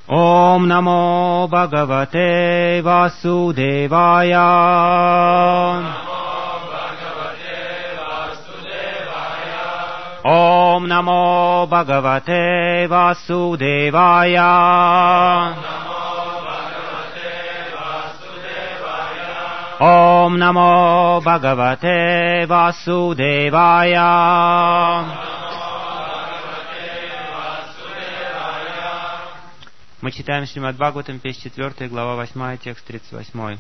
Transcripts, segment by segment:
Om Namo Bhagavate Vasudevaya. Om Namo Bhagavate Vasudevaya. Om Namo Bhagavate Vasudevaya. Мы читаем Шримад Бхагаватам, песнь 4, глава 8, текст 38.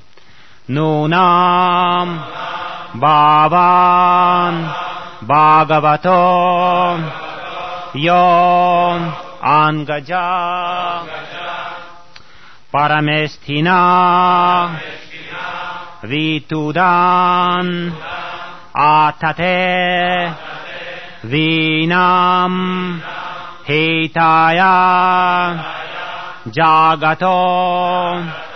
Нунам Бхаван Бхагавато Йон Ангаджа Параместхина Витудан Атате Винам Хитая Jagato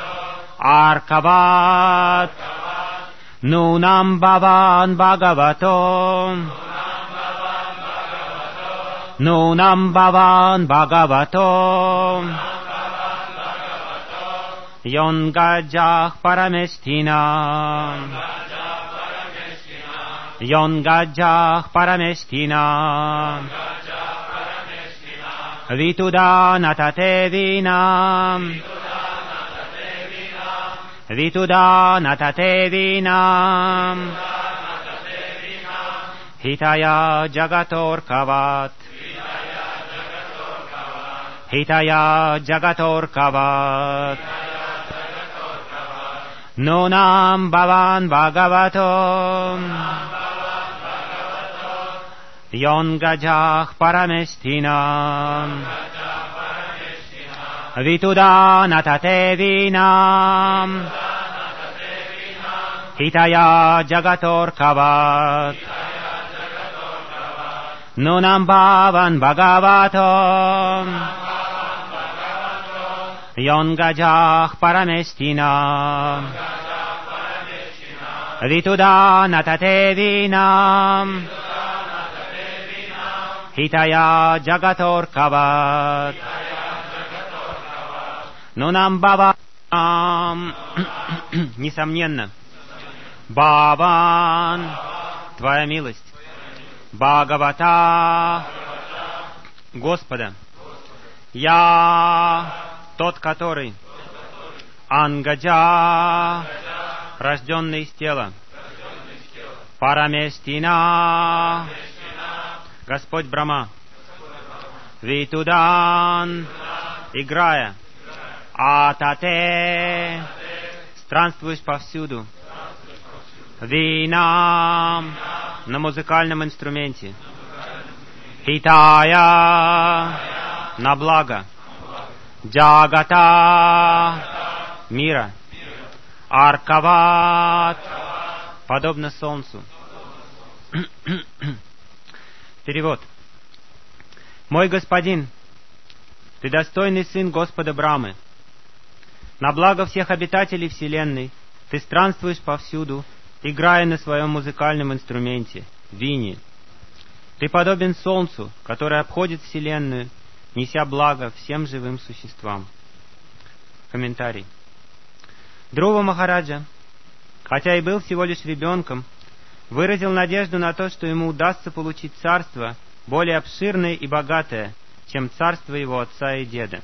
Arkavat Nunam Bhavan Bhagavato Nunam Bhavan Bhagavato Yongajah Paramestina Yongajah Paramestina Vitudanate vinam Vitudanate vinam Hitaya Jagatorkavat Hitaya Jagatorkavat Nunam Bhavan Bhagavato Yongajah Paramestina Vitudanate vinam Hitaya Jagatorkavat Nunam Bhavan Bhagavato Yongajah Paramestina Vitudanate vinam Hitaya Jagatorkavat Нунам Бхаван. Несомненно, Бхаван, Твоя милость, Бхагавата, Господа, Я, тот, который, Ангаджа, рожденный из тела, Параместина, Господь Брахма, Витудан, играя, Атате, странствуешь повсюду, Винам, на музыкальном инструменте, Хитая, на благо, Джагата, мира, Аркават, подобно солнцу. Перевод. Мой господин, ты достойный сын Господа Брамы. На благо всех обитателей вселенной ты странствуешь повсюду, играя на своем музыкальном инструменте, вине. Ты подобен солнцу, которое обходит вселенную, неся благо всем живым существам. Комментарий. Друва Махараджа, хотя и был всего лишь ребенком, выразил надежду на то, что ему удастся получить царство более обширное и богатое, чем царство его отца и деда.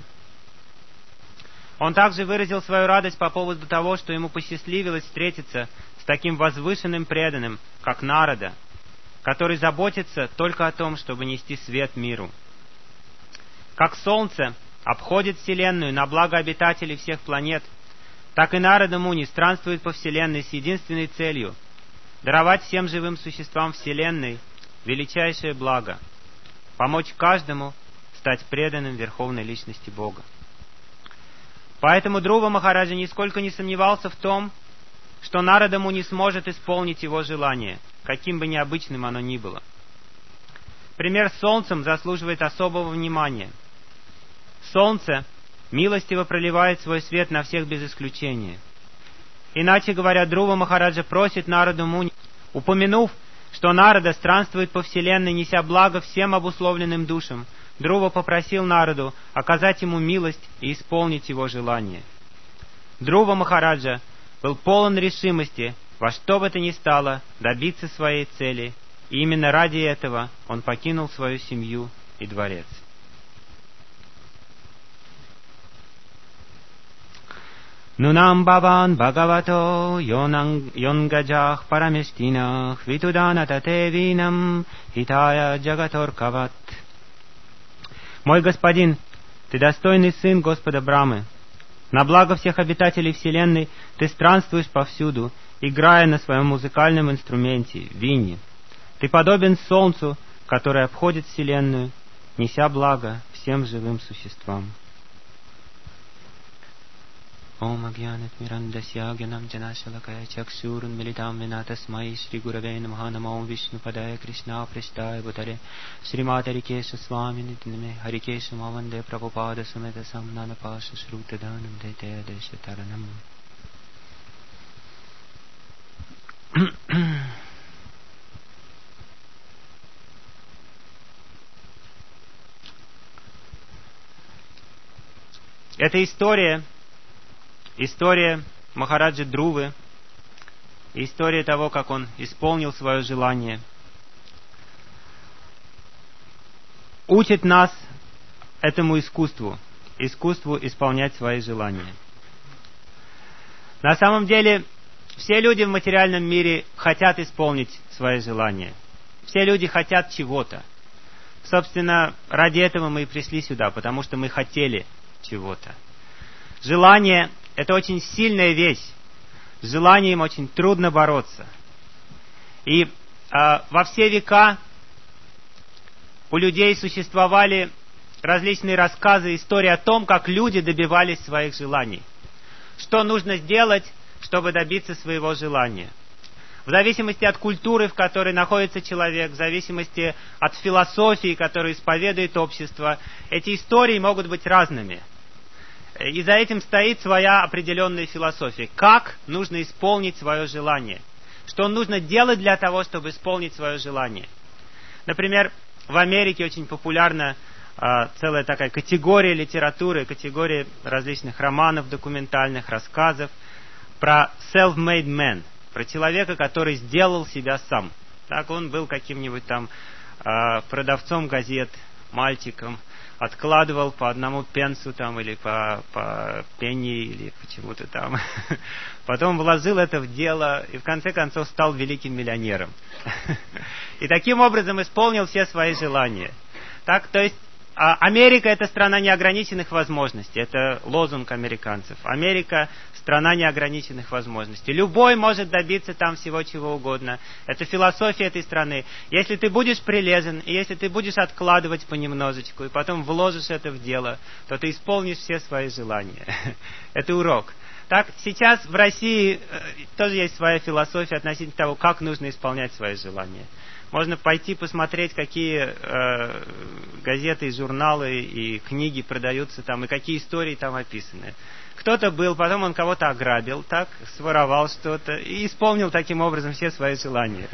Он также выразил свою радость по поводу того, что ему посчастливилось встретиться с таким возвышенным преданным, как Нарада, который заботится только о том, чтобы нести свет миру. Как солнце обходит вселенную на благо обитателей всех планет, так и Нарада Муни странствует по вселенной с единственной целью — даровать всем живым существам вселенной величайшее благо, помочь каждому стать преданным Верховной Личности Бога. Поэтому Друва Махараджа нисколько не сомневался в том, что Нарада Муни сможет исполнить его желание, каким бы необычным оно ни было. Пример с солнцем заслуживает особого внимания. Солнце милостиво проливает свой свет на всех без исключения. Иначе говоря, Друва Махараджа просит Нараду Муни, упомянув, что Нарада странствует по вселенной, неся благо всем обусловленным душам, Друва попросил Нараду оказать ему милость и исполнить его желание. Друва Махараджа был полон решимости во что бы то ни стало добиться своей цели, и именно ради этого он покинул свою семью и дворец. Нунам бабан бхагавато йонгаджах парамештинах витуданатате винам хитая джагаторкават. Мой господин, ты достойный сын Господа Брамы. На благо всех обитателей Вселенной ты странствуешь повсюду, играя на своем музыкальном инструменте, вине. Ты подобен солнцу, которое обходит Вселенную, неся благо всем живым существам. Om Agyanat Mirandasya Gyanam Janashalakaya Chakshurun Militam Vinatasmai Shri Gurave Namaha Namo Vishnu Padaya Krishna Prashtaya Bhutare Srimata Harikesha Swami Nityaname Harikesha Mamande Prabhupada Sumeta Samnana Pasha Shrutadanam Dete Desha Taranam. Эта история Махараджи Друвы, история того, как он исполнил свое желание, учит нас этому искусству исполнять свои желания. На самом деле, все люди в материальном мире хотят исполнить свои желания. Все люди хотят чего-то. Собственно, ради этого мы и пришли сюда, потому что мы хотели чего-то. Желание — это очень сильная вещь. С желанием очень трудно бороться. И во все века у людей существовали различные рассказы, истории о том, как люди добивались своих желаний. Что нужно сделать, чтобы добиться своего желания. В зависимости от культуры, в которой находится человек, в зависимости от философии, которую исповедует общество, эти истории могут быть разными. И за этим стоит своя определенная философия. Как нужно исполнить свое желание? Что нужно делать для того, чтобы исполнить свое желание? Например, в Америке очень популярна целая такая категория литературы, категория различных романов, документальных, рассказов про self-made man, про человека, который сделал себя сам. Так, он был каким-нибудь там продавцом газет, мальчиком, откладывал по одному пенсу там, или по пенни, или почему-то там. Потом вложил это в дело и в конце концов стал великим миллионером. И таким образом исполнил все свои желания. Так, то есть Америка — это страна неограниченных возможностей. Это лозунг американцев. Америка — страна неограниченных возможностей. Любой может добиться там всего чего угодно. Это философия этой страны. Если ты будешь прилежен, и если ты будешь откладывать понемножечку, и потом вложишь это в дело, то ты исполнишь все свои желания. Это урок. Так, сейчас в России тоже есть своя философия относительно того, как нужно исполнять свои желания. Можно пойти посмотреть, какие газеты, журналы и книги продаются там, и какие истории там описаны. Кто-то был, потом он кого-то ограбил, так, своровал что-то и исполнил таким образом все свои желания.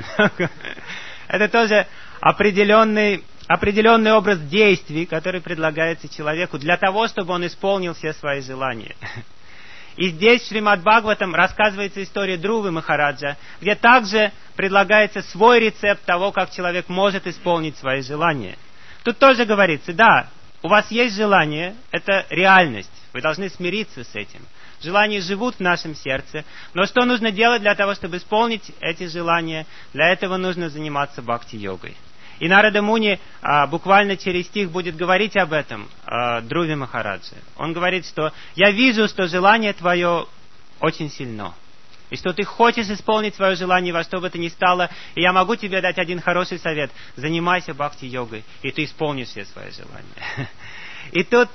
Это тоже определенный образ действий, который предлагается человеку для того, чтобы он исполнил все свои желания. И здесь в Шримад Бхагаватам рассказывается история Друвы Махараджа, где также предлагается свой рецепт того, как человек может исполнить свои желания. Тут тоже говорится, да, у вас есть желание, это реальность, вы должны смириться с этим. Желания живут в нашем сердце, но что нужно делать для того, чтобы исполнить эти желания? Для этого нужно заниматься бхакти-йогой. И Нарада Муни буквально через стих будет говорить об этом Друве Махараджи. Он говорит, что «Я вижу, что желание твое очень сильно, и что ты хочешь исполнить свое желание во что бы то ни стало, и я могу тебе дать один хороший совет. Занимайся бхакти-йогой, и ты исполнишь все свои желания». И тут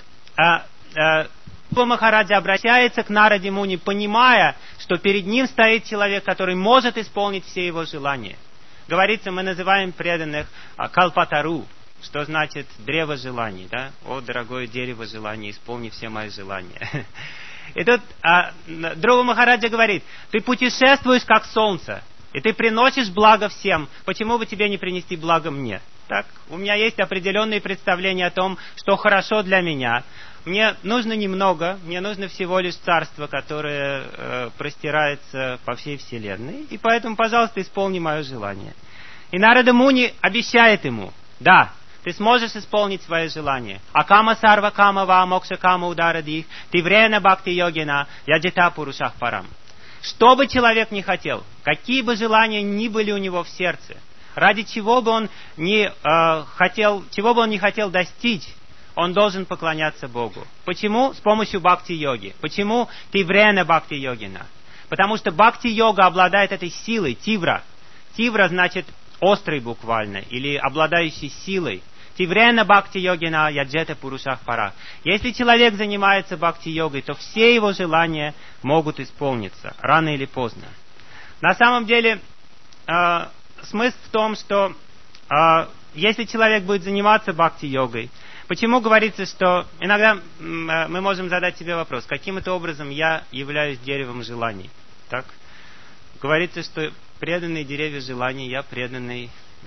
Друва Махараджа обращается к Нараде Муни, понимая, что перед ним стоит человек, который может исполнить все его желания. Говорится, мы называем преданных калпатару, что значит древо желаний, да? О, дорогое дерево желаний, исполни все мои желания. И тут Друва Махараджа говорит, ты путешествуешь как солнце, и ты приносишь благо всем, почему бы тебе не принести благо мне? Так? У меня есть определенные представления о том, что хорошо для меня. Мне нужно немного, мне нужно всего лишь царство, которое простирается по всей вселенной. И поэтому, пожалуйста, исполни мое желание. И Нарада Муни обещает ему: да, ты сможешь исполнить свое желание. Акама сарва кама ва мокша кама ударадих, тиврена бхакти йогина, яджита пурушах парам. Что бы человек ни хотел, какие бы желания ни были у него в сердце, ради чего бы он не хотел достичь, он должен поклоняться Богу. Почему? С помощью бхакти-йоги. Почему тиврена бхакти-йогина? Потому что бхакти-йога обладает этой силой, тивра. Тивра значит острый буквально, или обладающий силой. Тиврена бхакти-йогина яджета пурушах пара. Если человек занимается бхакти-йогой, то все его желания могут исполниться, рано или поздно. На самом деле, смысл в том, что если человек будет заниматься бхакти-йогой, почему говорится, что иногда мы можем задать себе вопрос, каким это образом я являюсь деревом желаний? Так? Говорится, что преданные деревья желаний, я преданный.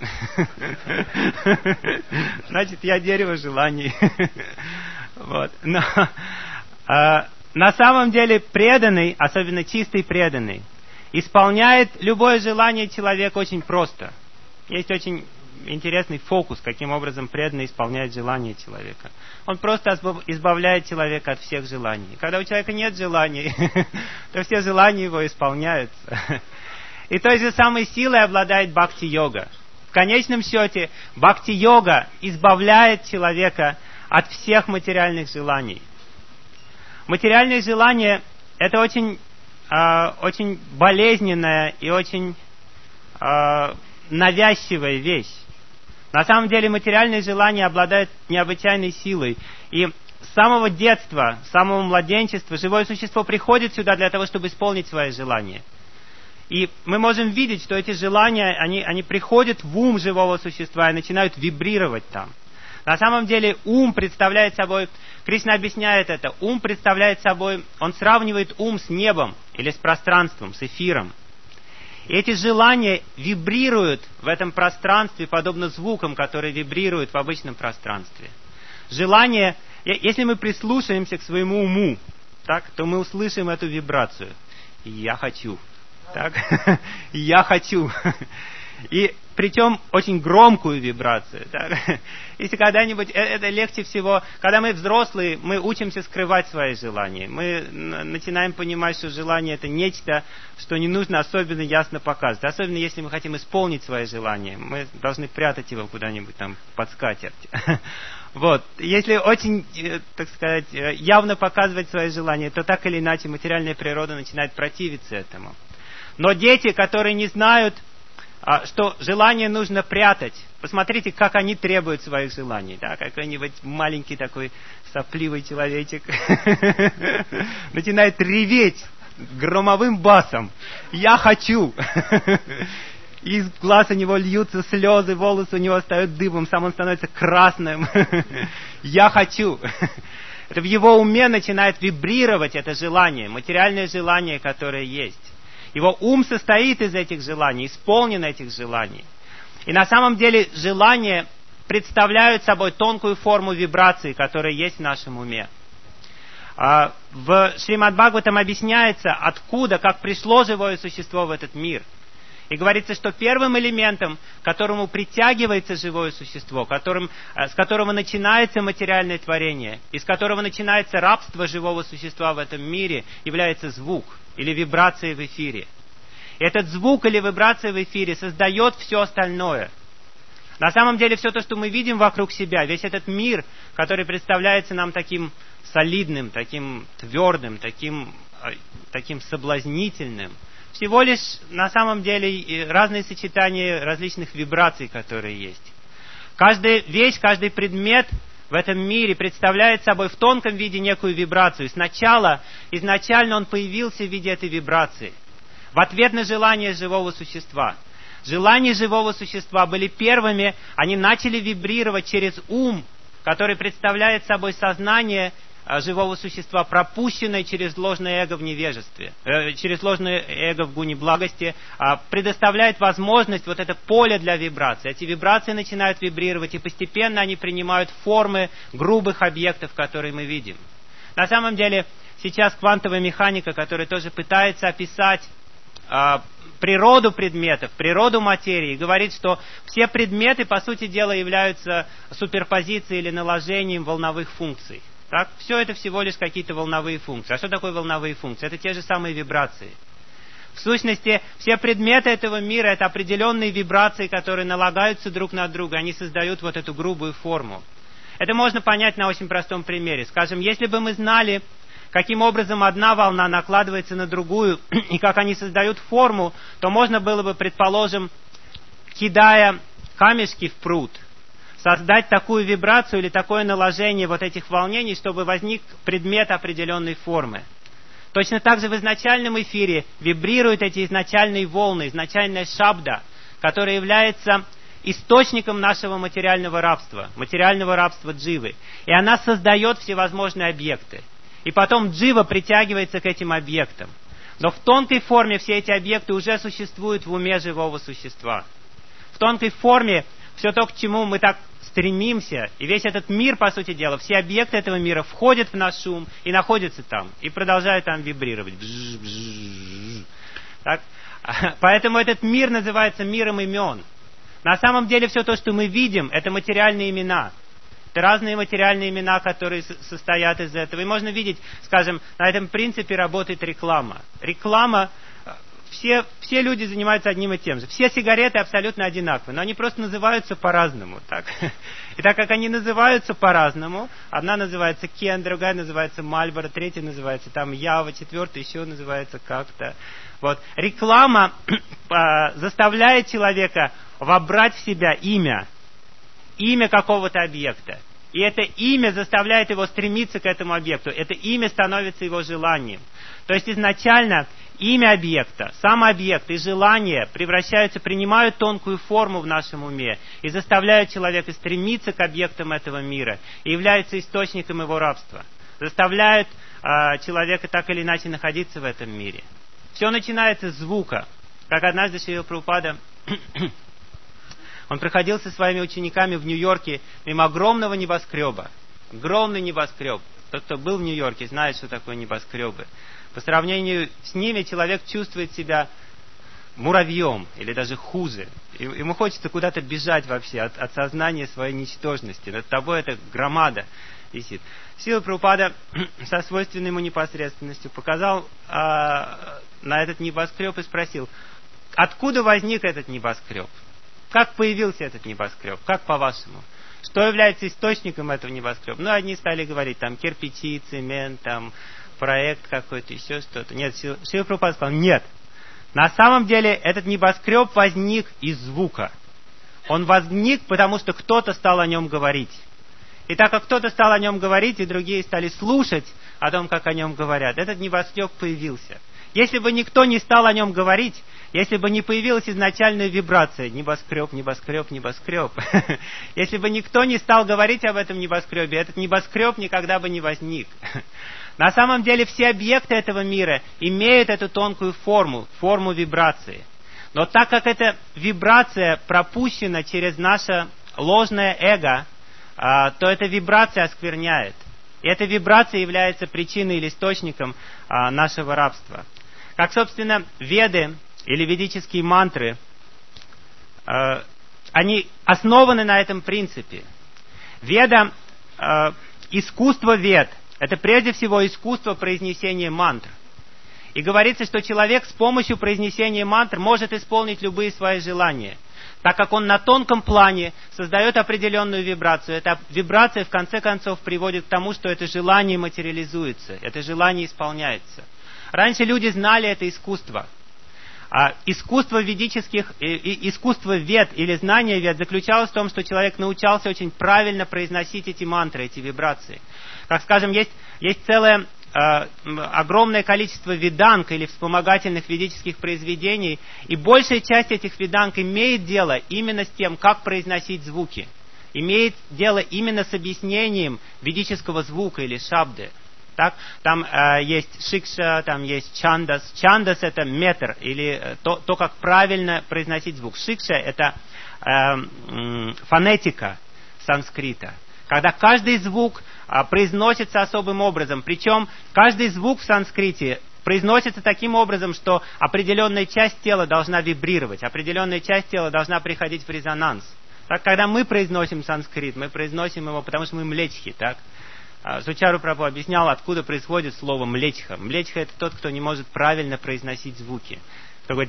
Значит, я дерево желаний. Вот. Но на самом деле преданный, особенно чистый преданный, исполняет любое желание человека очень просто. Есть очень интересный фокус, каким образом преданный исполняет желание человека. Он просто избавляет человека от всех желаний. Когда у человека нет желаний, то все желания его исполняются. И той же самой силой обладает бхакти-йога. В конечном счете, бхакти-йога избавляет человека от всех материальных желаний. Материальные желания – это очень болезненная и очень навязчивая вещь. На самом деле материальные желания обладают необычайной силой. И с самого детства, с самого младенчества живое существо приходит сюда для того, чтобы исполнить свои желания. И мы можем видеть, что эти желания, они приходят в ум живого существа и начинают вибрировать там. На самом деле ум представляет собой, Кришна объясняет это, ум представляет собой, он сравнивает ум с небом или с пространством, с эфиром. И эти желания вибрируют в этом пространстве, подобно звукам, которые вибрируют в обычном пространстве. Желание, если мы прислушаемся к своему уму, так, то мы услышим эту вибрацию. Я хочу. Так? Я хочу. И причем очень громкую вибрацию. Так? Если когда-нибудь, это легче всего, когда мы взрослые, мы учимся скрывать свои желания. Мы начинаем понимать, что желание это нечто, что не нужно особенно ясно показывать. Особенно если мы хотим исполнить свои желания. Мы должны прятать его куда-нибудь там под скатерть. Вот. Если очень, так сказать, явно показывать свои желания, то так или иначе материальная природа начинает противиться этому. Но дети, которые не знают, что желание нужно прятать, посмотрите, как они требуют своих желаний. Да? Какой-нибудь маленький такой сопливый человечек начинает реветь громовым басом. «Я хочу!» Из глаз у него льются слезы, волосы у него встают дыбом, сам он становится красным. «Я хочу!» Это в его уме начинает вибрировать это желание, материальное желание, которое есть. Его ум состоит из этих желаний, исполнен этих желаний. И на самом деле желания представляют собой тонкую форму вибрации, которая есть в нашем уме. В Шримад Бхагаватам объясняется, откуда, как пришло живое существо в этот мир. И говорится, что первым элементом, к которому притягивается живое существо, с которого начинается материальное творение, и с которого начинается рабство живого существа в этом мире, является звук или вибрация в эфире. И этот звук или вибрация в эфире создает все остальное. На самом деле все то, что мы видим вокруг себя, весь этот мир, который представляется нам таким солидным, таким твердым, таким соблазнительным, всего лишь на самом деле разные сочетания различных вибраций, которые есть. Каждая вещь, каждый предмет в этом мире представляет собой в тонком виде некую вибрацию. Изначально он появился в виде этой вибрации, в ответ на желание живого существа. Желания живого существа были первыми, они начали вибрировать через ум, который представляет собой сознание живого существа, пропущенное через ложное эго в невежестве, через ложное эго в гуне благости, предоставляет возможность вот это поле для вибраций. Эти вибрации начинают вибрировать, и постепенно они принимают формы грубых объектов, которые мы видим. На самом деле, сейчас квантовая механика, которая тоже пытается описать природу предметов, природу материи, говорит, что все предметы, по сути дела, являются суперпозицией или наложением волновых функций. Так? Все это всего лишь какие-то волновые функции. А что такое волновые функции? Это те же самые вибрации. В сущности, все предметы этого мира — это определенные вибрации, которые налагаются друг на друга. Они создают вот эту грубую форму. Это можно понять на очень простом примере. Скажем, если бы мы знали, каким образом одна волна накладывается на другую, и как они создают форму, то можно было бы, предположим, кидая камешки в пруд, создать такую вибрацию или такое наложение вот этих волнений, чтобы возник предмет определенной формы. Точно так же в изначальном эфире вибрируют эти изначальные волны, изначальная шабда, которая является источником нашего материального рабства дживы. И она создает всевозможные объекты. И потом джива притягивается к этим объектам. Но в тонкой форме все эти объекты уже существуют в уме живого существа. В тонкой форме все то, к чему мы так стремимся, и весь этот мир, по сути дела, все объекты этого мира входят в наш ум и находятся там, и продолжают там вибрировать. Так? Поэтому этот мир называется миром имен. На самом деле все то, что мы видим, это материальные имена. Это разные материальные имена, которые состоят из этого. И можно видеть, скажем, на этом принципе работает реклама. Реклама, все люди занимаются одним и тем же. Все сигареты абсолютно одинаковые, но они просто называются по-разному. Так? И так как они называются по-разному, одна называется Кен, другая называется Мальборо, третья называется там Ява, четвертая еще называется как-то. Вот. Реклама заставляет человека вобрать в себя имя какого-то объекта. И это имя заставляет его стремиться к этому объекту. Это имя становится его желанием. То есть изначально имя объекта, сам объект и желание принимают тонкую форму в нашем уме и заставляют человека стремиться к объектам этого мира и являются источником его рабства. Заставляют человека так или иначе находиться в этом мире. Все начинается с звука. Как однажды Шрила Прабхупада он проходил со своими учениками в Нью-Йорке мимо огромного небоскреба. Огромный небоскреб. Тот, кто был в Нью-Йорке, знает, что такое небоскребы. По сравнению с ними человек чувствует себя муравьем или даже хуже. Ему хочется куда-то бежать вообще от сознания своей ничтожности. Над тобой эта громада висит. Шрила Прабхупада со свойственной ему непосредственностью показал на этот небоскреб и спросил, откуда возник этот небоскреб? Как появился этот небоскреб? Как по-вашему? Что является источником этого небоскреба? Ну, одни стали говорить, там, кирпичи, цемент, там, проект какой-то, еще что-то. Нет, Шрила Прабхупада сказал, нет. На самом деле, этот небоскреб возник из звука. Он возник, потому что кто-то стал о нем говорить. И так как кто-то стал о нем говорить, и другие стали слушать о том, как о нем говорят, этот небоскреб появился. Если бы никто не стал о нем говорить, если бы не появилась изначальная вибрация, небоскреб, небоскреб, небоскреб, если бы никто не стал говорить об этом небоскребе, этот небоскреб никогда бы не возник. На самом деле все объекты этого мира имеют эту тонкую форму вибрации. Но так как эта вибрация пропущена через наше ложное эго, то эта вибрация оскверняет. И эта вибрация является причиной или источником нашего рабства. Как, собственно, веды или ведические мантры, они основаны на этом принципе. Веда, искусство вед, это прежде всего искусство произнесения мантр. И говорится, что человек с помощью произнесения мантр может исполнить любые свои желания, так как он на тонком плане создает определенную вибрацию. Эта вибрация, в конце концов, приводит к тому, что это желание материализуется, это желание исполняется. Раньше люди знали это искусство. Искусство ведических, искусство вед или знание вед заключалось в том, что человек научался очень правильно произносить эти мантры, эти вибрации. Как, скажем, есть целое огромное количество веданг или вспомогательных ведических произведений, и большая часть этих веданг имеет дело именно с тем, как произносить звуки. Имеет дело именно с объяснением ведического звука или шабды. Так? Там есть шикша, там есть чандас. Чандас — это метр, или то, как правильно произносить звук. Шикша — это фонетика санскрита, когда каждый звук произносится особым образом. Причем каждый звук в санскрите произносится таким образом, что определенная часть тела должна вибрировать, определенная часть тела должна приходить в резонанс. Так, когда мы произносим санскрит, мы произносим его, потому что мы млечхи, так? Сучару Прабху объяснял, откуда происходит слово млечха. Млечха — это тот, кто не может правильно произносить звуки. Кто говорит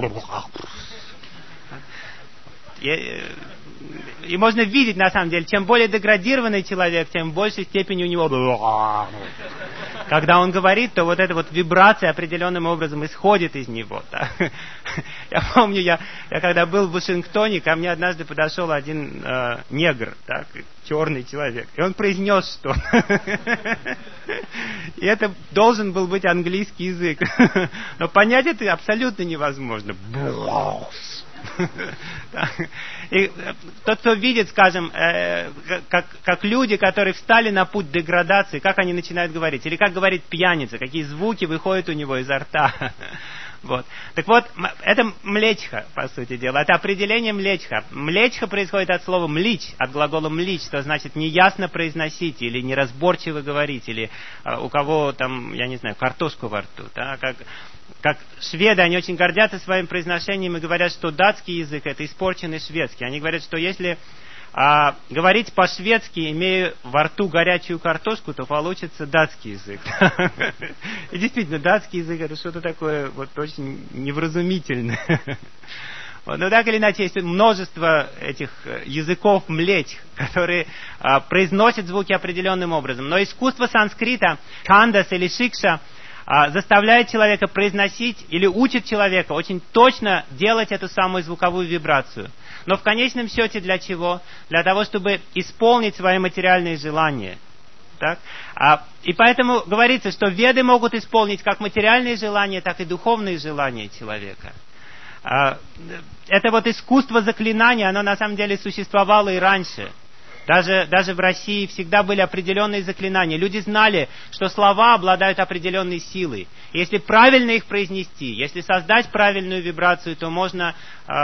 и можно видеть, на самом деле, чем более деградированный человек, тем в большей степени у него... Когда он говорит, то вот эта вот вибрация определенным образом исходит из него. Да? Я помню, я когда был в Вашингтоне, ко мне однажды подошел один негр, так, черный человек, и он произнес что-то. И это должен был быть английский язык. Но понять это абсолютно невозможно. И тот, кто видит, скажем, как люди, которые встали на путь деградации, как они начинают говорить, или как говорит пьяница, какие звуки выходят у него изо рта. Вот. Так вот, это млечха, по сути дела. Это определение млечха. Млечха происходит от слова млич, от глагола млич, что значит неясно произносить, или неразборчиво говорить, или у кого там, я не знаю, картошку во рту. Да? Как шведы, они очень гордятся своим произношением и говорят, что датский язык — это испорченный шведский. Они говорят, что если говорить по-шведски, имея во рту горячую картошку, то получится датский язык. И действительно, датский язык — это что-то такое вот очень невразумительное. Но так или иначе, есть множество этих языков млечх, которые произносят звуки определенным образом. Но искусство санскрита, чандас или шикша, заставляет человека произносить или учит человека очень точно делать эту самую звуковую вибрацию. Но в конечном счете для чего? Для того, чтобы исполнить свои материальные желания. Так? И поэтому говорится, что веды могут исполнить как материальные желания, так и духовные желания человека. Это вот искусство заклинания, оно на самом деле существовало и раньше. Даже в России всегда были определенные заклинания. Люди знали, что слова обладают определенной силой. И если правильно их произнести, если создать правильную вибрацию, то можно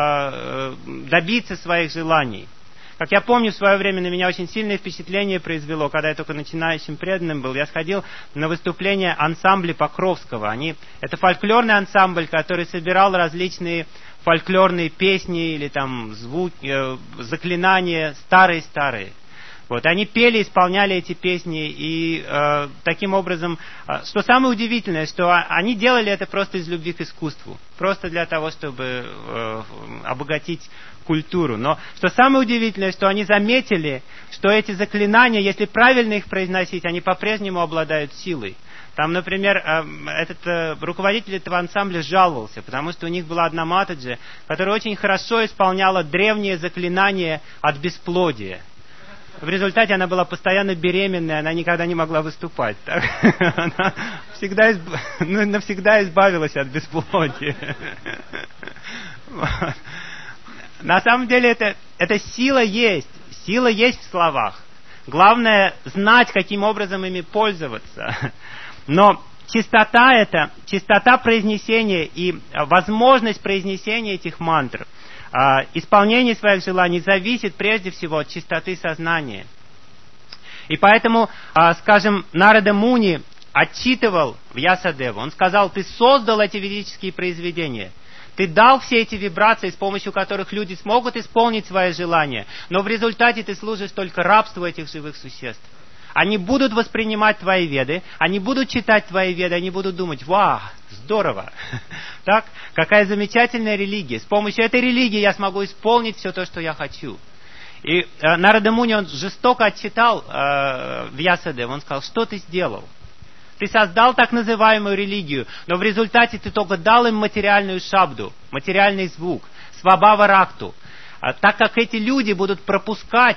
добиться своих желаний. Как я помню, в свое время на меня очень сильное впечатление произвело, когда я только начинающим преданным был. Я сходил на выступление ансамбля Покровского. Это фольклорный ансамбль, который собирал различные фольклорные песни или там звуки, заклинания старые-старые. Вот, они пели, исполняли эти песни, и таким образом, что самое удивительное, что они делали это просто из любви к искусству, просто для того, чтобы обогатить культуру. Но что самое удивительное, что они заметили, что эти заклинания, если правильно их произносить, они по-прежнему обладают силой. Там, например, руководитель этого ансамбля жаловался, потому что у них была одна матаджи, которая очень хорошо исполняла древние заклинания от бесплодия. В результате она была постоянно беременная, она никогда не могла выступать. Так? Она навсегда избавилась от бесплодия. На самом деле эта сила есть. Сила есть в словах. Главное знать, каким образом ими пользоваться. Но чистота произнесения и возможность произнесения этих мантр, исполнение своих желаний зависит прежде всего от чистоты сознания. И поэтому, скажем, Нарада Муни отчитывал Вьясадеву. Он сказал: ты создал эти ведические произведения. Ты дал все эти вибрации, с помощью которых люди смогут исполнить свои желания. Но в результате ты служишь только рабству этих живых существ. Они будут воспринимать твои веды, они будут читать твои веды, они будут думать: вау, здорово! Так, какая замечательная религия. С помощью этой религии я смогу исполнить все то, что я хочу. И Нарада Муни, он жестоко отчитал Вьясадеву. Он сказал: что ты сделал? Ты создал так называемую религию, но в результате ты только дал им материальную шабду, материальный звук, свабхава ракту. Так как эти люди будут пропускать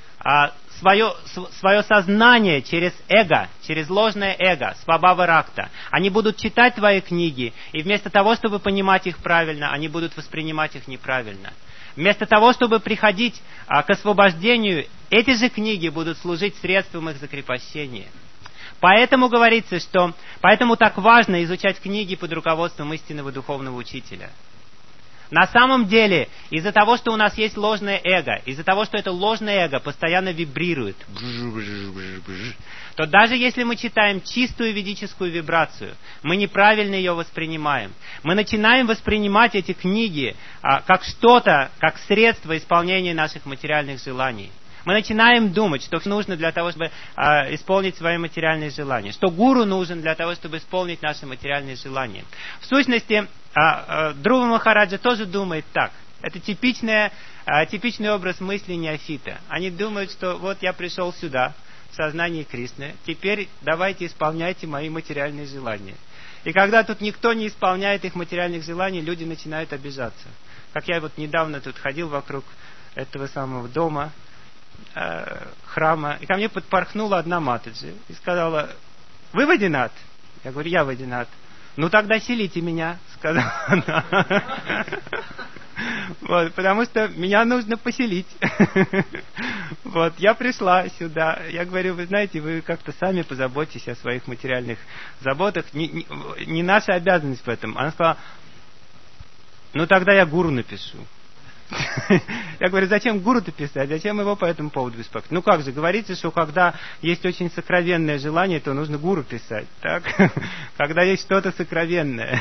свое сознание через эго, через ложное эго, свабхава ракта. Они будут читать твои книги, и вместо того, чтобы понимать их правильно, они будут воспринимать их неправильно. Вместо того, чтобы приходить к освобождению, эти же книги будут служить средством их закрепощения. Поэтому говорится, что поэтому так важно изучать книги под руководством истинного духовного учителя. На самом деле, из-за того, что у нас есть ложное эго, из-за того, что это ложное эго постоянно вибрирует, то даже если мы читаем чистую ведическую вибрацию, мы неправильно ее воспринимаем. Мы начинаем воспринимать эти книги как что-то, как средство исполнения наших материальных желаний. Мы начинаем думать, что нужно для того, чтобы исполнить свои материальные желания, что гуру нужен для того, чтобы исполнить наши материальные желания. В сущности, Друва Махараджа тоже думает так. Это типичный образ мысли неофита. Они думают, что вот я пришел сюда, в сознании Кришны, теперь давайте исполняйте мои материальные желания. И когда тут никто не исполняет их материальных желаний, люди начинают обижаться. Как я вот недавно тут ходил вокруг этого самого дома, храма, и ко мне подпорхнула одна матаджи и сказала: вы Вайдинат? Я говорю: я Вайдинат. Ну тогда селите меня, сказала она. Вот, потому что меня нужно поселить. Вот, я пришла сюда. Я говорю: вы знаете, вы как-то сами позаботьтесь о своих материальных заботах. Не наша обязанность в этом. Она сказала: ну тогда я гуру напишу. Я говорю: зачем гуру-то писать? Зачем его по этому поводу беспокоить? Ну как же, говорится, что когда есть очень сокровенное желание, то нужно гуру писать, так? Когда есть что-то сокровенное.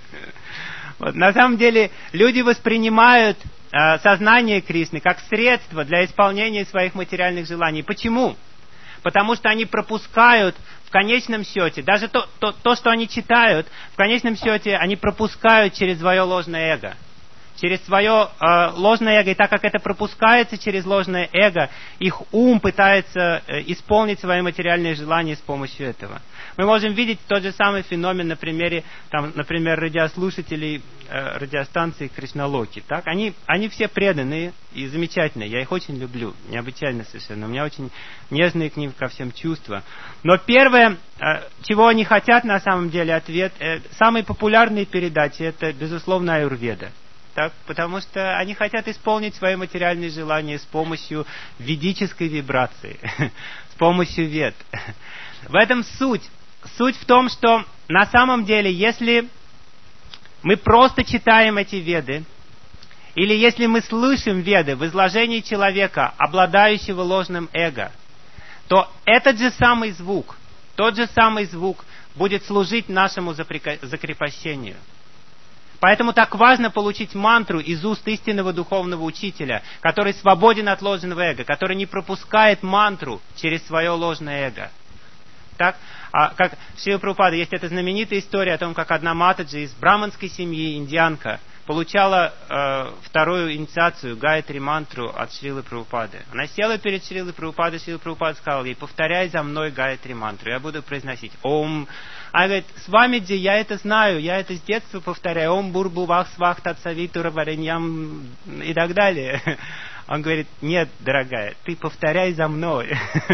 Вот. На самом деле, люди воспринимают сознание Кришны как средство для исполнения своих материальных желаний. Почему? Потому что они пропускают в конечном счете, даже то, что они читают, в конечном счете они пропускают через свое ложное эго. Через свое ложное эго, и так как это пропускается через ложное эго, их ум пытается исполнить свои материальные желания с помощью этого. Мы можем видеть тот же самый феномен на примере, например, радиослушателей радиостанции Кришналоки. Так? Они все преданные и замечательные, я их очень люблю, необычайно совершенно. У меня очень нежные к ним ко всем чувства. Но первое, чего они хотят на самом деле, ответ, самые популярные передачи, это, безусловно, аюрведа. Так, потому что они хотят исполнить свои материальные желания с помощью ведической вибрации, с помощью вед. В этом суть. Суть в том, что на самом деле, если мы просто читаем эти веды, или если мы слышим веды в изложении человека, обладающего ложным эго, то этот же самый звук, тот же самый звук будет служить нашему закрепощению. Поэтому так важно получить мантру из уст истинного духовного учителя, который свободен от ложного эго, который не пропускает мантру через свое ложное эго. Так? Как в Шрила Прабхупада есть эта знаменитая история о том, как одна матаджи из браманской семьи, индианка, получала вторую инициацию, Гайатри мантру от Шрилы Прабхупады. Она села перед Шрилой Прабхупадой, Шрила Прабхупада сказал ей: повторяй за мной Гайатри мантру, я буду произносить Ом. Она говорит: с вами, я это знаю, я это с детства повторяю, Ом бурбувах свах татсавитура вареньям и так далее. Он говорит: нет, дорогая, ты повторяй за мной.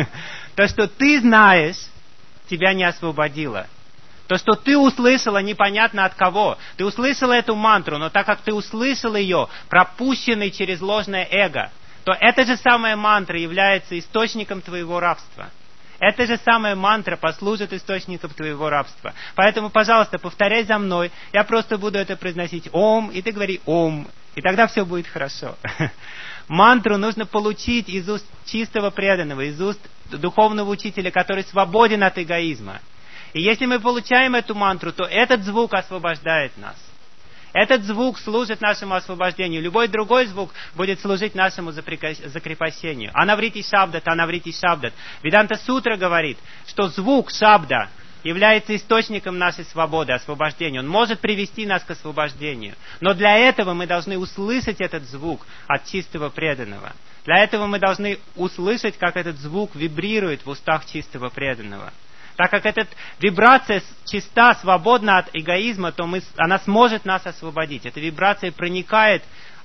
То, что ты знаешь, тебя не освободило. То, что ты услышала, непонятно от кого. Ты услышала эту мантру, но так как ты услышал ее, пропущенной через ложное эго, то эта же самая мантра является источником твоего рабства. Эта же самая мантра послужит источником твоего рабства. Поэтому, пожалуйста, повторяй за мной. Я просто буду это произносить Ом, и ты говори Ом. И тогда все будет хорошо. Мантру нужно получить из уст чистого преданного, из уст духовного учителя, который свободен от эгоизма. И если мы получаем эту мантру, то этот звук освобождает нас. Этот звук служит нашему освобождению. Любой другой звук будет служить нашему закрепощению. Анаврити шабдат, анаврити шабдат. Веданта Сутра говорит, что звук шабда является источником нашей свободы, освобождения. Он может привести нас к освобождению. Но для этого мы должны услышать этот звук от чистого преданного. Для этого мы должны услышать, как этот звук вибрирует в устах чистого преданного. Так как эта вибрация чиста, свободна от эгоизма, то она сможет нас освободить. Эта вибрация проникает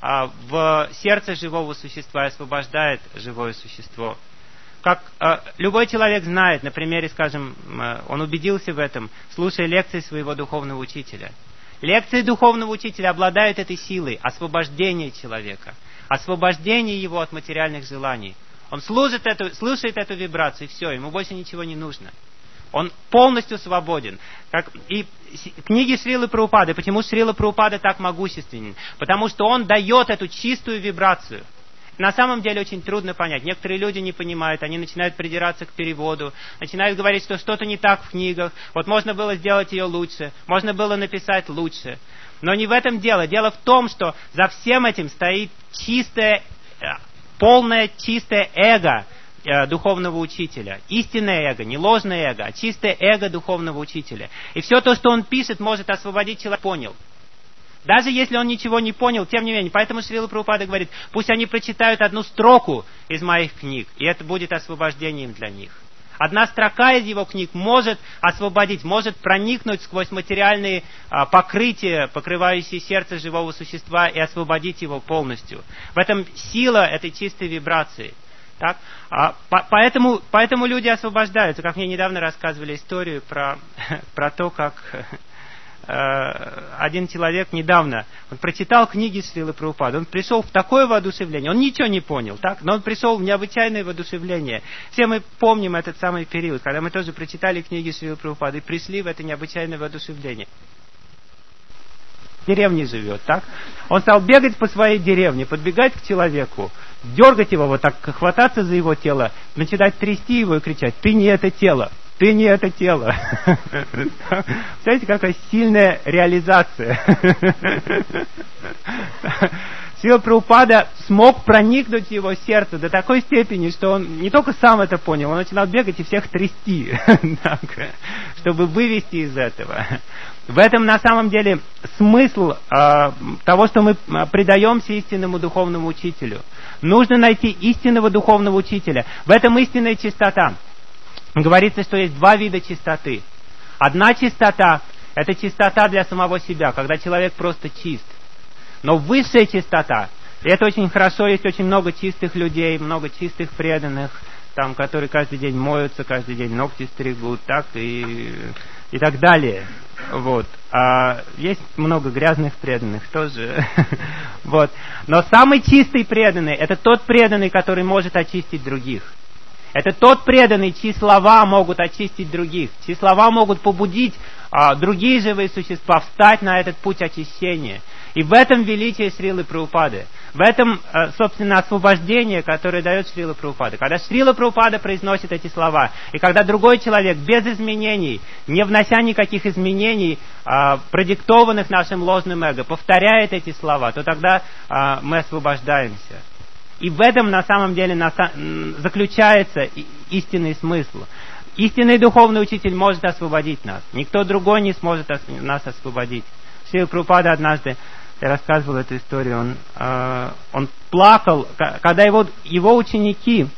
в сердце живого существа и освобождает живое существо. Как любой человек знает, на примере, скажем, он убедился в этом, слушая лекции своего духовного учителя. Лекции духовного учителя обладают этой силой освобождения человека, освобождения его от материальных желаний. Он слушает эту вибрацию, и все, ему больше ничего не нужно. Он полностью свободен. И книги Шрилы Прабхупады, почему Шрила Прабхупада так могущественен? Потому что он дает эту чистую вибрацию. На самом деле очень трудно понять. Некоторые люди не понимают, они начинают придираться к переводу, начинают говорить, что что-то не так в книгах, вот можно было сделать ее лучше, можно было написать лучше. Но не в этом дело. Дело в том, что за всем этим стоит чистое, полное чистое эго духовного учителя. Истинное эго, не ложное эго, а чистое эго духовного учителя. И все то, что он пишет, может освободить человека. Понял. Даже если он ничего не понял, тем не менее. Поэтому Шрила Прабхупада говорит, пусть они прочитают одну строку из моих книг, и это будет освобождением для них. Одна строка из его книг может освободить, может проникнуть сквозь материальные покрытия, покрывающие сердце живого существа, и освободить его полностью. В этом сила этой чистой вибрации. Так? Поэтому люди освобождаются. Как мне недавно рассказывали историю про то, как один человек недавно, он прочитал книги Шрилы Прабхупады, он пришел в такое воодушевление, он ничего не понял, так? Но он пришел в необычайное воодушевление. Все мы помним этот самый период, когда мы тоже прочитали книги Шрилы Прабхупады и пришли в это необычайное воодушевление. В деревне живет, так? Он стал бегать по своей деревне, подбегать к человеку, дергать его вот так, хвататься за его тело, начинать трясти его и кричать: «Ты не это тело! Ты не это тело!» Представляете, какая сильная реализация. Шрила Прабхупада смог проникнуть в его сердце до такой степени, что он не только сам это понял, он начинал бегать и всех трясти, чтобы вывести из этого. В этом на самом деле смысл того, что мы предаемся истинному духовному учителю. Нужно найти истинного духовного учителя. В этом истинная чистота. Говорится, что есть два вида чистоты. Одна чистота – это чистота для самого себя, когда человек просто чист. Но высшая чистота, и это очень хорошо, есть очень много чистых людей, много чистых преданных, там, которые каждый день моются, каждый день ногти стригут, так, и так далее. Вот. А есть много грязных преданных тоже. Вот. Но самый чистый преданный – это тот преданный, который может очистить других. Это тот преданный, чьи слова могут очистить других, чьи слова могут побудить другие живые существа встать на этот путь очищения. И в этом величие Шрилы Прабхупады, в этом, собственно, освобождение, которое дает Шрила Прабхупада. Когда Шрила Прабхупада произносит эти слова, и когда другой человек без изменений, не внося никаких изменений, продиктованных нашим ложным эго, повторяет эти слова, то тогда мы освобождаемся. И в этом на самом деле заключается истинный смысл. Истинный духовный учитель может освободить нас. Никто другой не сможет нас освободить. Шрила Прабхупада однажды, я рассказывал эту историю, он плакал, когда его ученики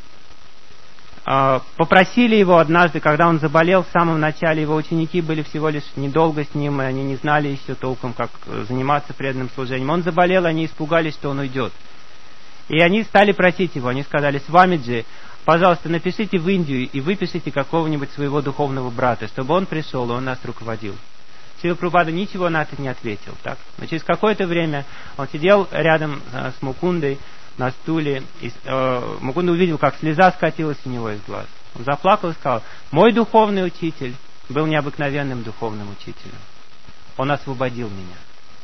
попросили его однажды, когда он заболел в самом начале, его ученики были всего лишь недолго с ним, и они не знали еще толком, как заниматься преданным служением. Он заболел, они испугались, что он уйдет. И они стали просить его, они сказали: «Свамиджи, пожалуйста, напишите в Индию и выпишите какого-нибудь своего духовного брата, чтобы он пришел, и он нас руководил». Шрила Прабхупада ничего на это не ответил. Так? Но через какое-то время он сидел рядом с Мукундой на стуле, и Мукунда увидел, как слеза скатилась у него из глаз. Он заплакал и сказал: «Мой духовный учитель был необыкновенным духовным учителем. Он освободил меня».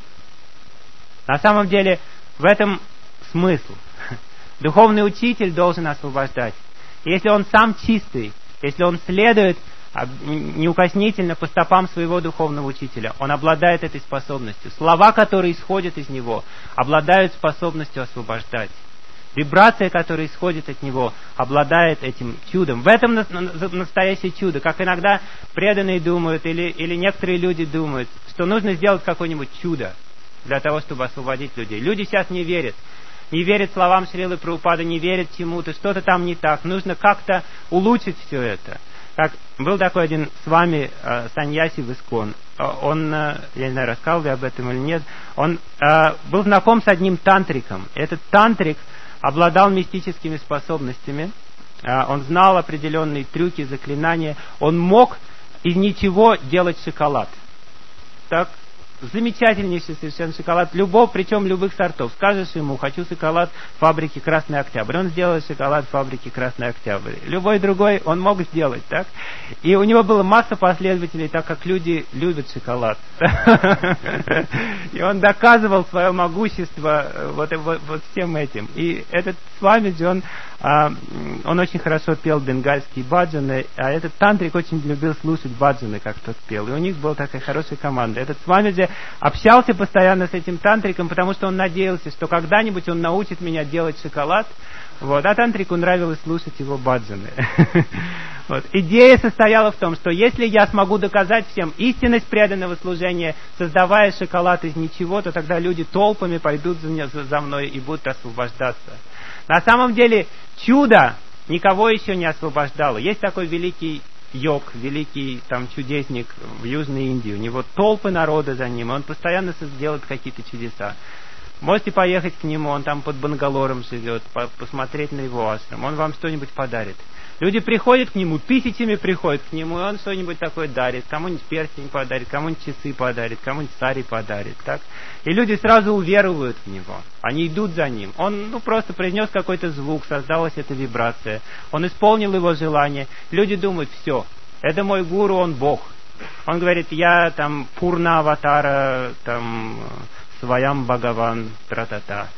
На самом деле в этом смысл. Духовный учитель должен освобождать. Если он сам чистый, если он следует неукоснительно по стопам своего духовного учителя, он обладает этой способностью. Слова, которые исходят из него, обладают способностью освобождать. Вибрация, которая исходит от него, обладает этим чудом. В этом настоящее чудо. Как иногда преданные думают, или некоторые люди думают, что нужно сделать какое-нибудь чудо для того, чтобы освободить людей. Люди сейчас не верят. Не верят словам Шрилы Прабхупады, не верят чему-то, что-то там не так. Нужно как-то улучшить все это. Как был такой один с вами саньяси в Искон. Он, я не знаю, рассказал ли об этом или нет, он был знаком с одним тантриком. Этот тантрик обладал мистическими способностями. Он знал определенные трюки, заклинания. Он мог из ничего делать шоколад. Так, замечательнейший совершенно шоколад, причем любых сортов. Скажешь ему, хочу шоколад фабрики «Красный Октябрь», он сделает шоколад фабрики «Красный Октябрь». Любой другой он мог сделать, так? И у него была масса последователей, так как люди любят шоколад. И он доказывал свое могущество вот всем этим. И этот Свамиджи, он очень хорошо пел бенгальские баджаны, а этот тантрик очень любил слушать баджаны, как тот пел. И у них была такая хорошая команда. Этот Свамиджи общался постоянно с этим тантриком, потому что он надеялся, что когда-нибудь он научит меня делать шоколад. Вот. А тантрику нравилось слушать его баджаны. Вот. Идея состояла в том, что если я смогу доказать всем истинность преданного служения, создавая шоколад из ничего, то тогда люди толпами пойдут за мной и будут освобождаться. На самом деле чудо никого еще не освобождало. Есть такой великий йог, великий там чудесник в Южной Индии. У него толпы народа за ним, и он постоянно делает какие-то чудеса. Можете поехать к нему, он там под Бангалором живет, посмотреть на его ашрам, он вам что-нибудь подарит. Люди приходят к нему, тысячами приходят к нему, и он что-нибудь такое дарит. Кому-нибудь перстень подарит, кому-нибудь часы подарит, кому-нибудь сари подарит. Так? И люди сразу уверуют в него. Они идут за ним. Он просто произнес какой-то звук, создалась эта вибрация. Он исполнил его желание. Люди думают, все, это мой гуру, он Бог. Он говорит, я там Пурна Аватара, там Своям Бхагаван, тра-та-та.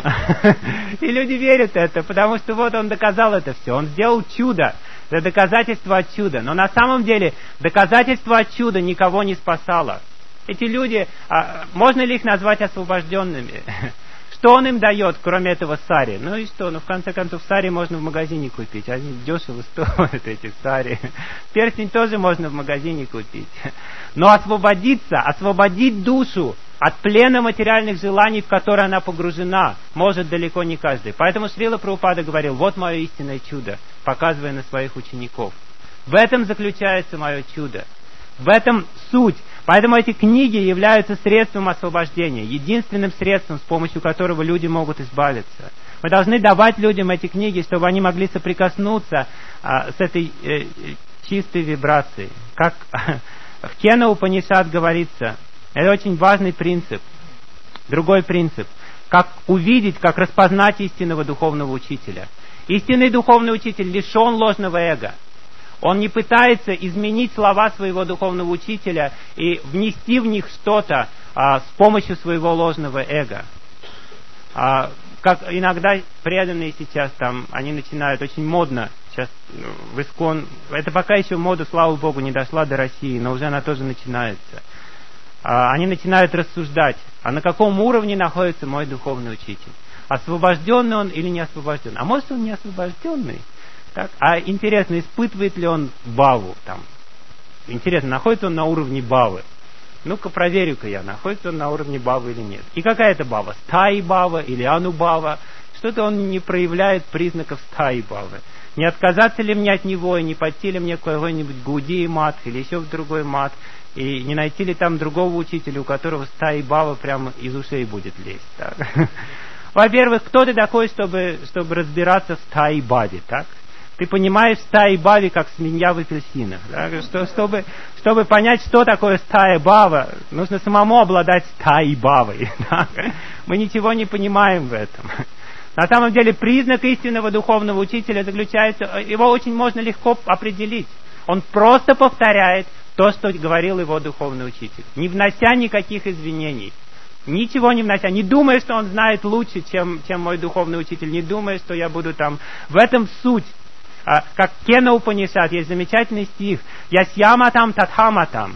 И люди верят в это, потому что вот он доказал это все. Он сделал чудо. Это доказательство от чуда. Но на самом деле доказательство от чуда никого не спасало. Эти люди, можно ли их назвать освобожденными? Что он им дает, кроме этого сари? Ну и что? Ну, в конце концов, сари можно в магазине купить. Они дешево стоят, эти сари. Перстень тоже можно в магазине купить. Но освободить душу от плена материальных желаний, в которые она погружена, может далеко не каждый. Поэтому Шрила Прабхупада говорил, вот мое истинное чудо, показывая на своих учеников. В этом заключается мое чудо. В этом суть. Поэтому эти книги являются средством освобождения, единственным средством, с помощью которого люди могут избавиться. Мы должны давать людям эти книги, чтобы они могли соприкоснуться с этой чистой вибрацией. Как в Кена Упанишад говорится, это очень важный принцип. Другой принцип. Как увидеть, как распознать истинного духовного учителя. Истинный духовный учитель лишен ложного эго. Он не пытается изменить слова своего духовного учителя и внести в них что-то с помощью своего ложного эго. Как иногда преданные сейчас там, они начинают очень модно, сейчас в ИСККОН, это пока еще мода, слава Богу, не дошла до России, но уже она тоже начинается. Они начинают рассуждать, а на каком уровне находится мой духовный учитель? Освобожденный он или не освобожденный? А может он не освобожденный? Так? А интересно, испытывает ли он бхаву там? Интересно, находится он на уровне бхавы? Ну-ка проверю-ка я, находится он на уровне бхавы или нет. И какая это бхава? Стаи бхава или анубхава? Что-то он не проявляет признаков стаи бхавы. Не отказаться ли мне от него, и не пойти ли мне в какой-нибудь Гаудии мат или еще в другой мат, и не найти ли там другого учителя, у которого стаи бхава прямо из ушей будет лезть. Так? Во-первых, кто ты такой, чтобы разбираться в стаи бхаве, так? Ты понимаешь стаи бхаве, как свинья в апельсинах. Так? Чтобы понять, что такое стая бхава, нужно самому обладать стаей бхавой. Так? Мы ничего не понимаем в этом. На самом деле, признак истинного духовного учителя заключается, его очень можно легко определить. Он просто повторяет то, что говорил его духовный учитель, не внося никаких извинений. Ничего не внося, не думая, что он знает лучше, чем мой духовный учитель, не думая, что я буду там. В этом суть. Как Кена Упанишад, есть замечательный стих. Ясья матам татха матам.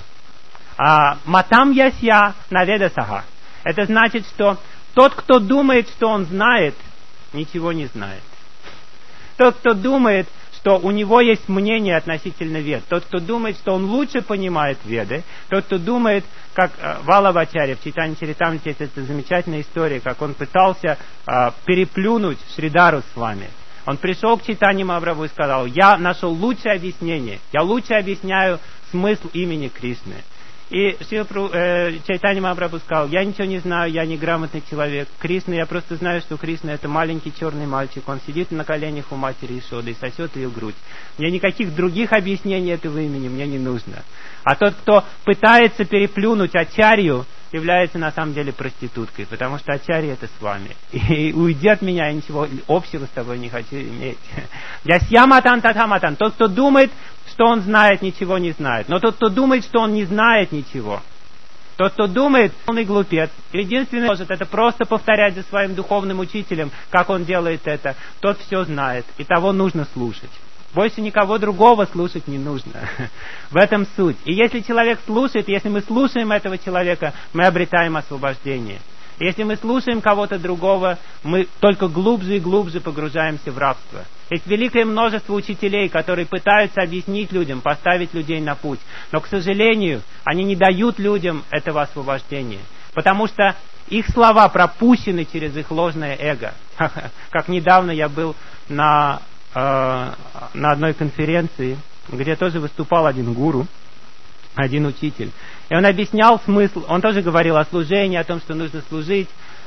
Матам ясья наведа саха. Это значит, что тот, кто думает, что он знает, ничего не знает. Тот, кто думает, что у него есть мнение относительно вед, тот, кто думает, что он лучше понимает веды, тот, кто думает, как Валабхачарья в Чайтанья Чаритамрите, это замечательная история, как он пытался переплюнуть Шридару с вами. Он пришел к Чайтанье Махапрабху и сказал, я нашел лучшее объяснение, я лучше объясняю смысл имени Кришны. И Чайтанья Махапрабху сказал, я ничего не знаю, я неграмотный человек. Кришна, я просто знаю, что Кришна это маленький черный мальчик, он сидит на коленях у матери Ишоды и сосет ее грудь. Мне никаких других объяснений этого имени мне не нужно. А тот, кто пытается переплюнуть Ачарью, является на самом деле проституткой, потому что ачарья это с вами. И уйди от меня, я ничего общего с тобой не хочу иметь. Ясьяматан татхаматан. Тот, кто думает, что он знает, ничего не знает. Но тот, кто думает, что он не знает ничего, тот, кто думает, он и глупец. Единственное, может, это просто повторять за своим духовным учителем, как он делает это. Тот все знает, и того нужно слушать. Больше никого другого слушать не нужно. В этом суть. И если человек слушает, если мы слушаем этого человека, мы обретаем освобождение. Если мы слушаем кого-то другого, мы только глубже и глубже погружаемся в рабство. Есть великое множество учителей, которые пытаются объяснить людям, поставить людей на путь. Но, к сожалению, они не дают людям этого освобождения. Потому что их слова пропущены через их ложное эго. Как недавно я был на одной конференции, где тоже выступал один гуру, один учитель. И он объяснял смысл, он тоже говорил о служении, о том, что нужно служить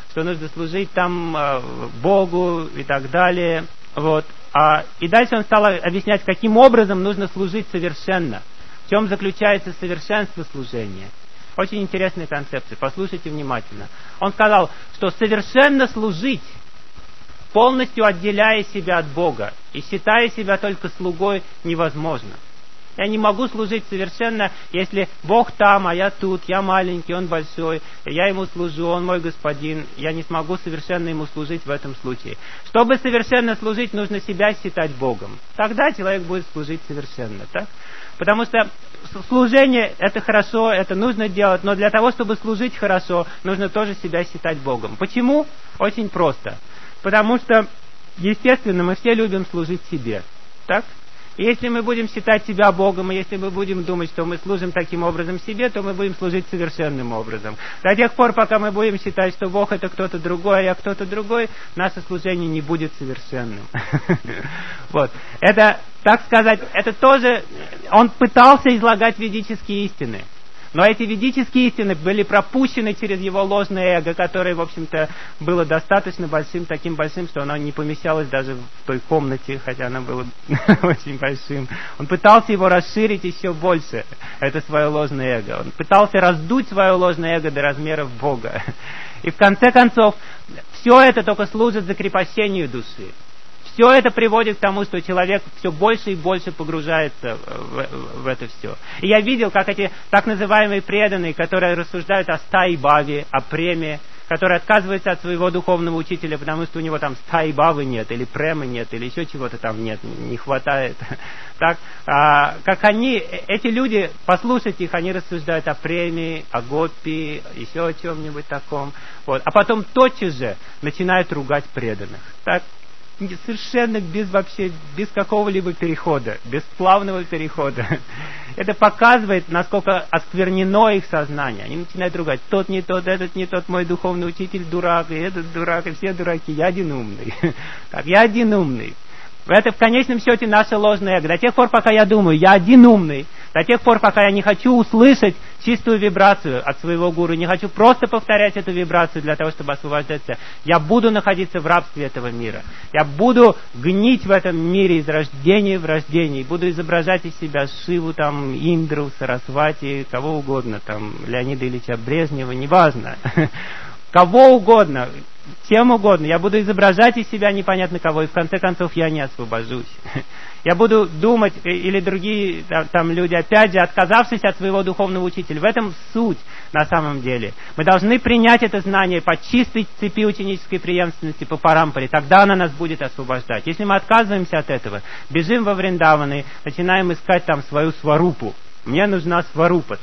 там Богу и так далее. Вот. И дальше он стал объяснять, каким образом нужно служить совершенно. В чем заключается совершенство служения. Очень интересная концепция, послушайте внимательно. Он сказал, что совершенно служить, полностью отделяя себя от Бога и считая себя только слугой, невозможно. Я не могу служить совершенно, если Бог там, а я тут, я маленький, Он большой, я Ему служу, Он мой господин. Я не смогу совершенно Ему служить в этом случае. Чтобы совершенно служить, нужно себя считать Богом. Тогда человек будет служить совершенно, так? Потому что служение – это хорошо, это нужно делать, но для того, чтобы служить хорошо, нужно тоже себя считать Богом. Почему? Очень просто. Потому что, естественно, мы все любим служить себе. Так? И если мы будем считать себя Богом, и если мы будем думать, что мы служим таким образом себе, то мы будем служить совершенным образом. До тех пор, пока мы будем считать, что Бог это кто-то другой, а я кто-то другой, наше служение не будет совершенным. Вот. Это, так сказать, это тоже... Он пытался излагать ведические истины. Но эти ведические истины были пропущены через его ложное эго, которое, в общем-то, было достаточно большим, таким большим, что оно не помещалось даже в той комнате, хотя оно было очень большим. Он пытался его расширить еще больше, это свое ложное эго. Он пытался раздуть свое ложное эго до размеров Бога. И в конце концов, все это только служит закрепощению души. Все это приводит к тому, что человек все больше и больше погружается в это все. И я видел, как эти так называемые преданные, которые рассуждают о стаи бави, о преме, которые отказываются от своего духовного учителя, потому что у него там стаи бавы нет, или премы нет, или еще чего-то там нет, не хватает. Так, как они, эти люди, послушайте их, они рассуждают о преме, о гопи, еще о чем-нибудь таком. Вот. А потом тотчас же начинают ругать преданных. Так? Совершенно без какого-либо перехода, без плавного перехода. Это показывает, насколько осквернено их сознание. Они начинают ругать: тот не тот, этот не тот, мой духовный учитель дурак, и этот дурак, и все дураки, я один умный. Так, я один умный. Это в конечном счете наше ложное эго. До тех пор, пока я думаю, я один умный, до тех пор, пока я не хочу услышать чистую вибрацию от своего гуру, не хочу просто повторять эту вибрацию для того, чтобы освобождаться, я буду находиться в рабстве этого мира. Я буду гнить в этом мире из рождения в рождение, буду изображать из себя Шиву, там, Индру, Сарасвати, кого угодно, там, Леонида Ильича Брежнева, неважно. Кого угодно, кем угодно. Я буду изображать из себя непонятно кого, и в конце концов я не освобожусь. Я буду думать, или другие там люди, опять же, отказавшись от своего духовного учителя. В этом суть на самом деле. Мы должны принять это знание по чистой цепи ученической преемственности, по парампаре. Тогда она нас будет освобождать. Если мы отказываемся от этого, бежим во Вриндаваны, начинаем искать там свою сварупу. Мне нужна сварупа.